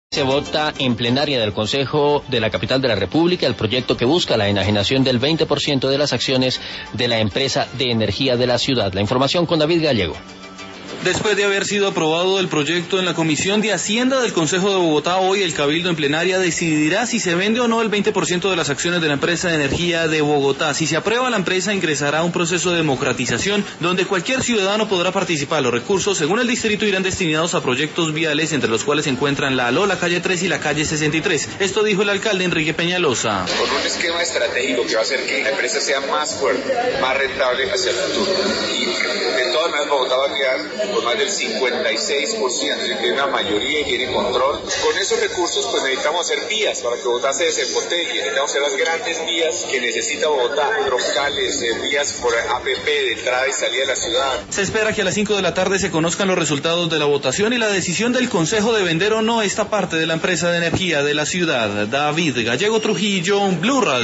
Se vota en plenaria del Consejo de la Capital de la República el proyecto que busca la enajenación del 20% de las acciones de la empresa de energía de la ciudad. La información con David Gallego. Después de haber sido aprobado el proyecto en la Comisión de Hacienda del Consejo de Bogotá, hoy el Cabildo en plenaria decidirá si se vende o no el 20% de las acciones de la empresa de energía de Bogotá. Si se aprueba, la empresa ingresará a un proceso de democratización donde cualquier ciudadano podrá participar. Los recursos, según el distrito, irán destinados a proyectos viales, entre los cuales se encuentran la ALO, la calle 3 y la calle 63. Esto dijo el alcalde Enrique Peñalosa. Con un esquema estratégico que va a hacer que la empresa sea más fuerte, más rentable hacia el futuro. Y de todas maneras Bogotá va a quedar por más del 56%, tiene una mayoría y tiene control. Con esos recursos pues necesitamos hacer vías para que Bogotá se desembotelle, necesitamos hacer las grandes vías que necesita Bogotá, troncales, vías por APP de entrada y salida de la ciudad. Se espera que a las 5 de la tarde se conozcan los resultados de la votación y la decisión del Consejo de vender o no esta parte de la empresa de energía de la ciudad. David Gallego Trujillo, Blue Radio.